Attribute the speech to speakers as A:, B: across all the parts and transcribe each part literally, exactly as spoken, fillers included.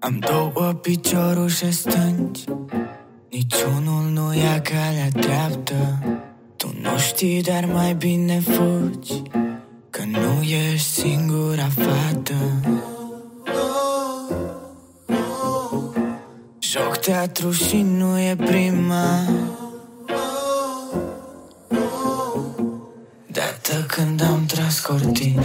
A: Am două piciorușe stângi, niciunul nu ia calea dreaptă. Tu nu știi, dar mai bine fugi, că nu ești singura fată. Joc teatru și nu e prima dată când am tras cortina.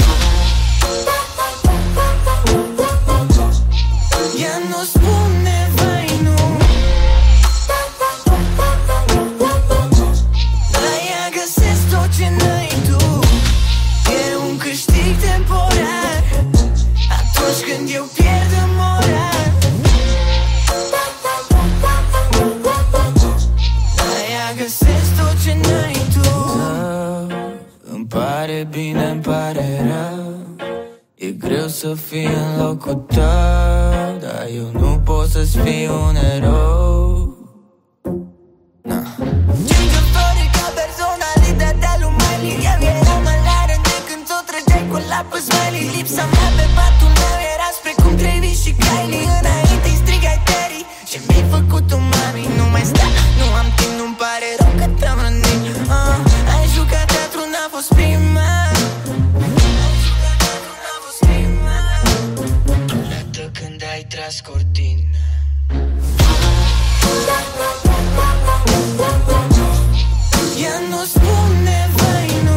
A: Ea nu spune vai nu, la ea găsesc tot ce n-ai tu. E un câștig temporar atunci când eu pierd în moral. La ea găsesc tot ce n-ai tu. Îmi pare bine, îmi pare rău, e greu să fii în locul tău, dar eu nu pot să-ți fiu un erou. Na. Gingători ca personalitatea lui Miley. Eu eram alară de când ți-o trăgeai cu lapă Smiley. Lipsa mea pe patul meu era spre cum Travis și Kylie. Înainte-i strigai Terry, ce mi-ai făcut tu, mami? Nu mai sta, nu am timp, nu-mi pare rău că te-am rănit. uh, Ai jucat teatru, n-a fost prima. Când ai tras cortina. Ea nu spune vai nu,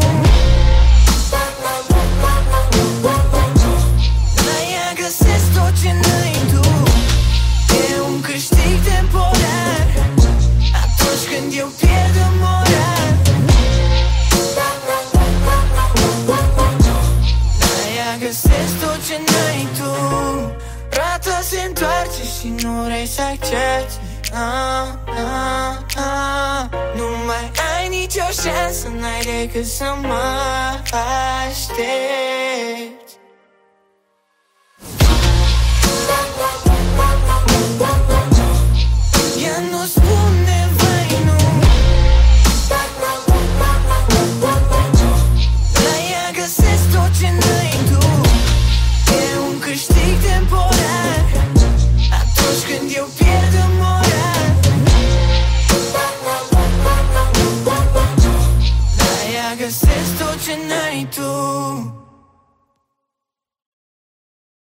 A: la ea găsesc tot ce n-ai tu. E un câștig temporar atunci când eu pierd în moral. La ea găsesc tot ce n-ai tu. Rata se întoarce și nu vrei să accepti. ah, ah, ah. Nu mai ai nicio șansă, n-ai decât să mă aștepți.